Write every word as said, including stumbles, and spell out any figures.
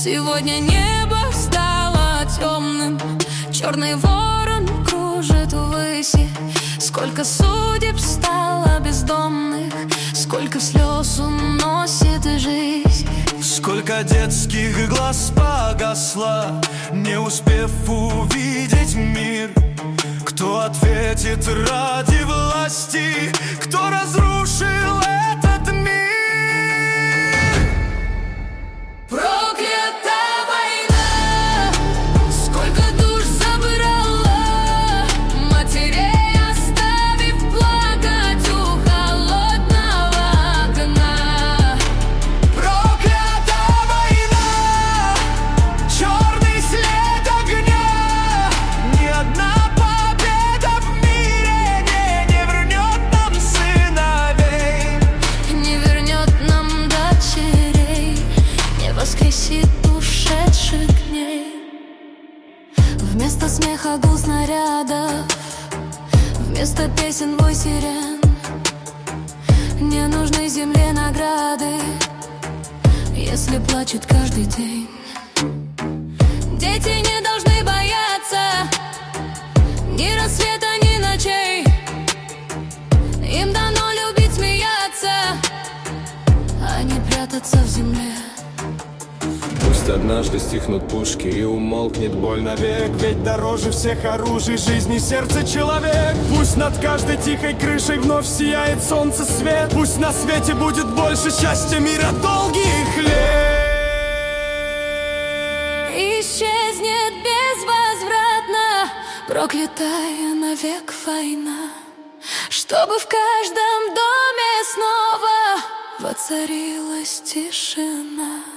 Сегодня небо стало темным, черный ворон кружит ввыси. Сколько судеб стало бездомных, сколько слез уносит жизнь. Сколько детских глаз погасло, не успев увидеть мир. Кто ответит ради власти, кто разрушил этот мир? Проклята война, сколько душ забрала, матерей оставив плакать у холодного окна. Проклята война, черный след огня. Ни одна победа в мире не, не вернет нам сыновей, не вернет нам дочерей, не воскресит ушедших дней. Вместо смеха гул снарядов, вместо песен вой сирен. Не нужны земле награды, если плачут каждый день. Дети не должны бояться ни рассвета, ни ночей. Им дано любить, смеяться, а не прятаться в земле. Пусть однажды стихнут пушки и умолкнет боль навек, ведь дороже всех оружий жизни сердце человек. Пусть над каждой тихой крышей вновь сияет солнце свет. Пусть на свете будет больше счастья, мира, долгих лет. Исчезнет безвозвратно проклятая навек война, чтобы в каждом доме снова воцарилась тишина.